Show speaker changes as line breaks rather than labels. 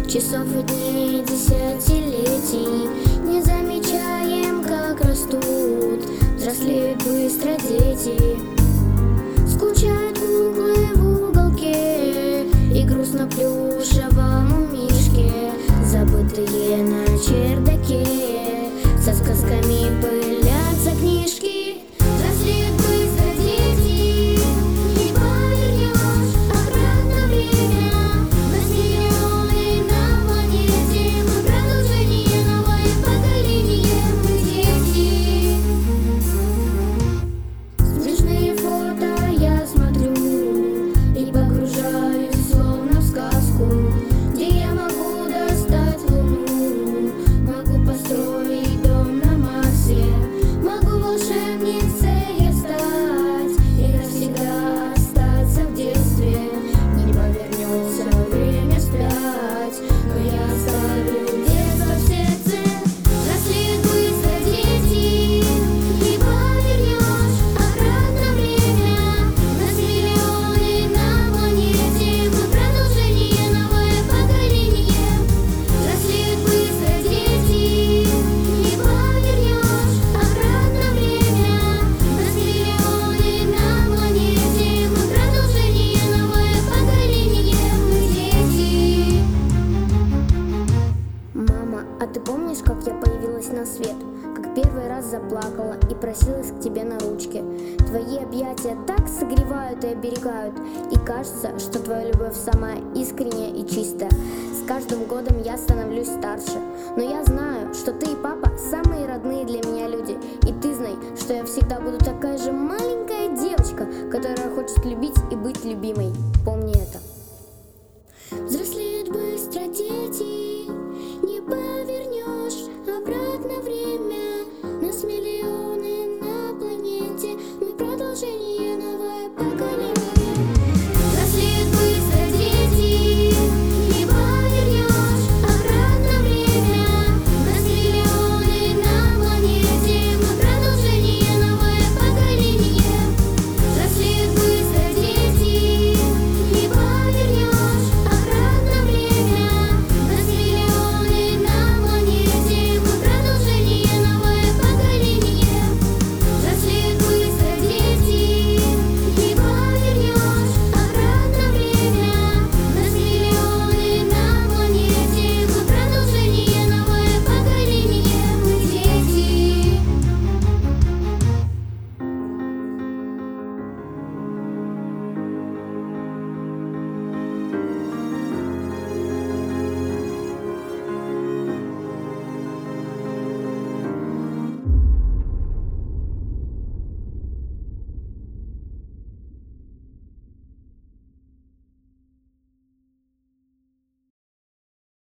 часов и дней, десятилетий. Не замечаем, как растут, взрослеют быстро дети. Скучают куклы в уголке и грустно плюшевому мишке, забытые на чердаке. Со сказками пылятся книжки. Взрослеют быстро дети, не повернешь обратно время. Нас миллионы на планете, мы продолжение, новое поколение, мы дети. Смешные фото я смотрю и погружаюсь словно в сказку, где я могу достать луну, могу построить дом на Марсе, могу волшебницей я стать и навсегда остаться в детстве. Не повернется время вспять, но я оставлю детство в сердце. Взрослеют быстро дети, не повернешь обратно время. Нас миллионы на планете, мы продолжение, новое поколение. Взрослеют быстро дети, не повернешь обратно время. Нас миллионы на планете, мы продолжение, новое поколение, мы дети. Мама, а ты помнишь, как я появилась на свет? Как первый раз заплакала и просилась к тебе на ручке. Твои объятия так согревают и оберегают, и кажется, что твоя любовь самая искренняя и чистая. С каждым годом я становлюсь старше, но я знаю, что ты и папа самые родные для меня люди. И ты знай, что я всегда буду такая же маленькая девочка, которая хочет любить и быть любимой.